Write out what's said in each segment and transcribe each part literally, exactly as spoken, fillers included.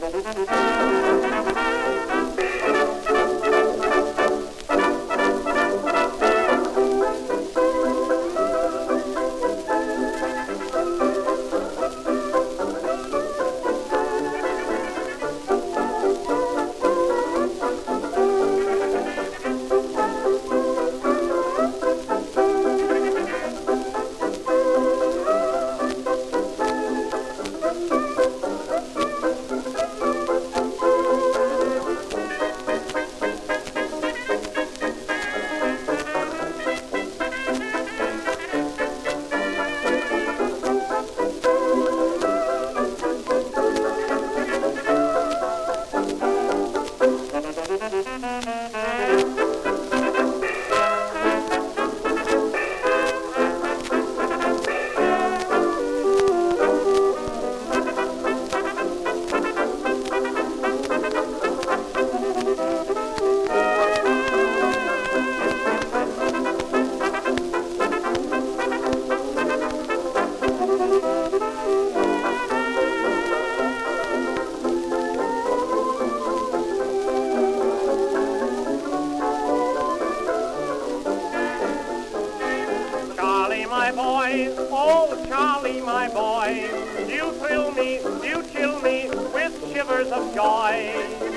My boy, oh Charlie, my boy, you thrill me, you chill me with shivers of joy.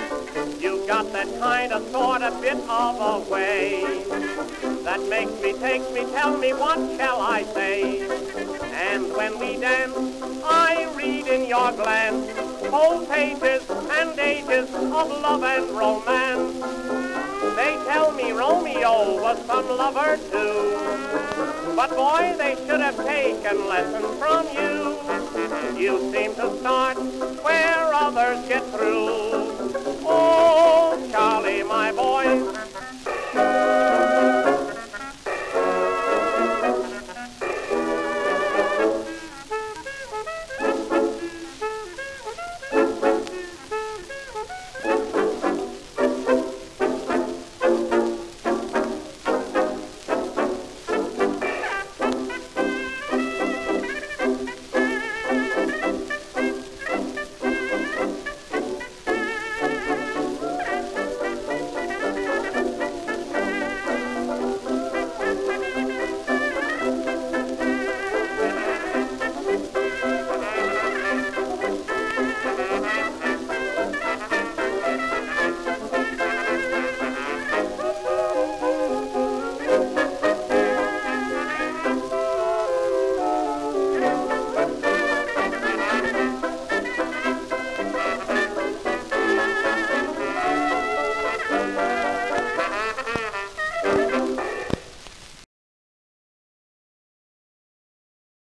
You've got that kind of sort of bit of a way that makes me, takes me, tell me what shall I say. And when we dance, I read in your glance whole pages and ages of love and romance. They tell me Romeo was some lover too, but boy, they should have taken lessons from you. You seem to start where others get through.